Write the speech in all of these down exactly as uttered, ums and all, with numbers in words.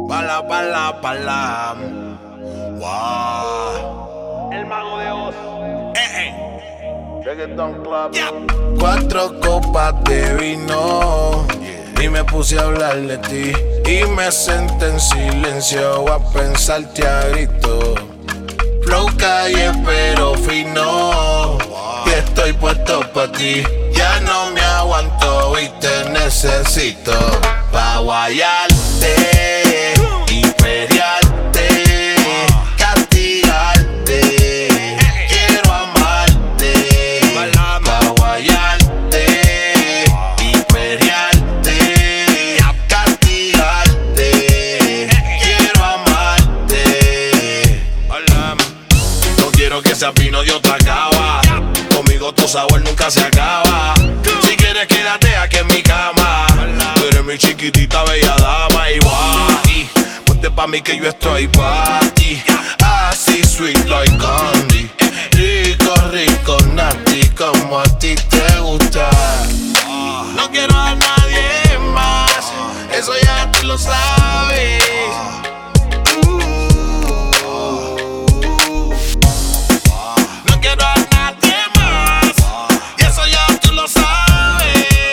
Bala, bala, bala. Wow. El mago de Oz. Eh, eh. Reggaeton Club. Yeah. Cuatro copas de vino. Yeah. Y me puse a hablar de ti. Y me senté en silencio a pensarte a grito. Flow calle pero fino. Wow. Y estoy puesto pa' ti. Ya no me aguanto y te necesito pa' guayarte y feriarte, castigarte. Quiero amarte pa' guayarte y feriarte, castigarte. Quiero amarte. No quiero que sea vino de otra cava. Conmigo tu sabor nunca se acaba. Si quieres quédate aquí en mi cama. Tú eres mi chiquitita bella dama y guay. Ponte pa' mí que yo estoy pa' ti. Así sweet like candy. Rico, rico, nasty como a ti te gusta. No quiero a nadie más. Eso ya tú lo sabes. No quiero a nadie más. Y eso ya tú lo sabes.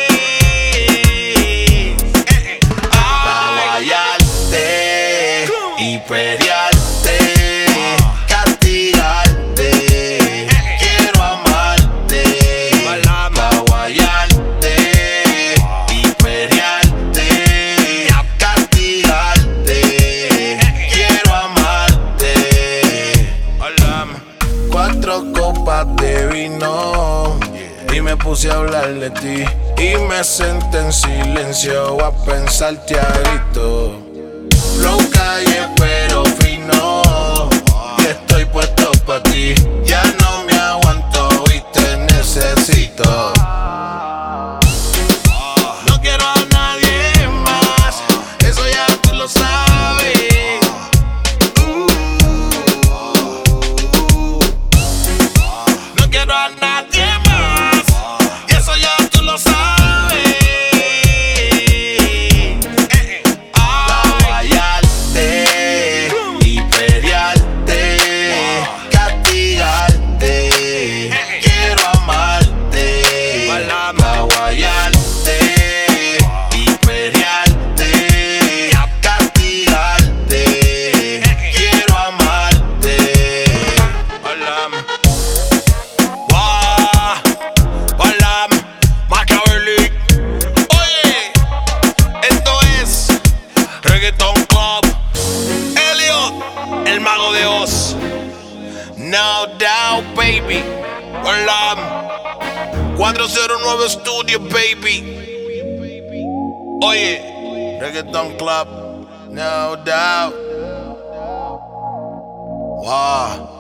Pa' guayarte y pelearte, castigarte. Quiero amarte pa' guayarte y pelearte, castigarte. Quiero amarte. Cuatro copas de vino y me puse a hablar de ti. Y me senté en silencio a pensarte a grito. Flow calle pero fino. Y estoy puesto pa' ti. Ya no me aguanto y te necesito. No quiero a nadie más. Eso ya tú lo sabes. No quiero a nadie más. Y eso ya tú lo sabes. Pa' guayarte y pelearte, castigarte. Quiero amarte pa' guayarte y pelearte, castigarte. Quiero amarte. Wow, hola, Machiavelli. Oye, esto es Reggaeton Club. Elliot, el mago de Oz. No doubt, baby. Hola, cuatro cero nueve Studio, baby. Oye, Reggaeton Club. No doubt. Wow.